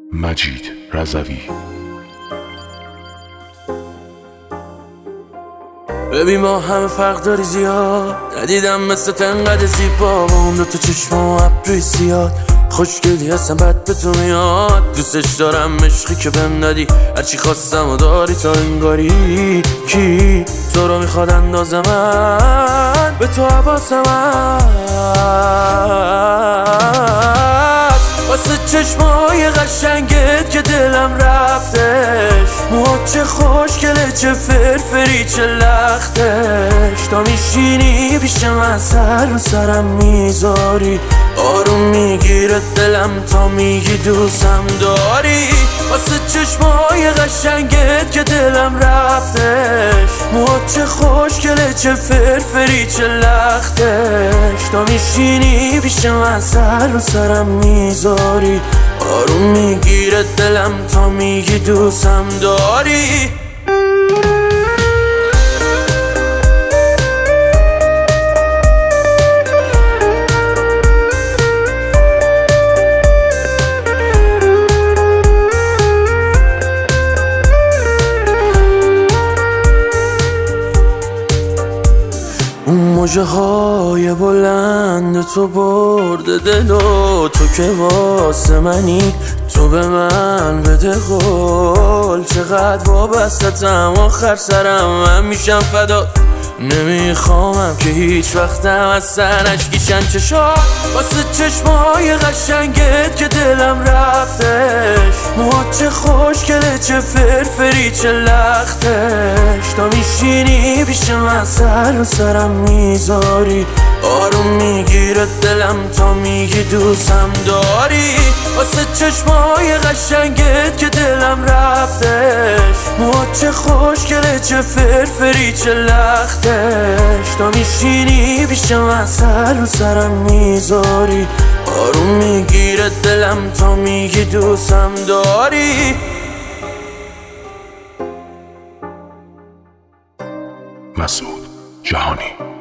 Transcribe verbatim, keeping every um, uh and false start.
مجید رضوی. ببین ما همه فرق داری زیاد، ندیدم مثل تنقدر زیبا با اون دوتا چشم و ابروی زیاد. خوشگلی هستم بد به تو میاد، دوستش دارم عشقی که بهم ندی، هرچی خواستم و داری تا انگاری. کی تو رو میخواد اندازه من به تو حواسم هست، واسه چشمای قشنگت که دلم رفتش. موهات چه خوشگله، چه فرفری، چه لختش. تا میشینی پیش من سر رو سرم میذاری، آروم میگیره دلم تا میگی دوستم داری. واسه چشمای قشنگت که دلم رفتش. موهات چه خوشگله، چه فرفری، چه لختش. تا میشینی پیش من سر رو سرم میذاری، آروم میگیره دلم تا میگی دوستم داری. اون موجه های بلند تو برده دل و تو که واسه منی، تو به من بده قول. چقدر وابستتم آخر سرم من میشم فدا. نمیخوامم که هیچ وقتم از سر اشکیشن چشا، واسه چشمای قشنگت که دلم رفتش. موهات چه خوشگله، چه فرفری، چه لختش. تا میشینی پیش من سر رو سرم میذاری، آروم میگیره دلم تا میگی دوستم داری. واسه چشمای قشنگت که دلم رفتش. موهات چه خوشگله، چه فرفری، چه لختش. تا میشینی پیش من سر رو سرم میذاری، آروم میگیره دلم تا میگی دوستم داری. مسعود جهانی.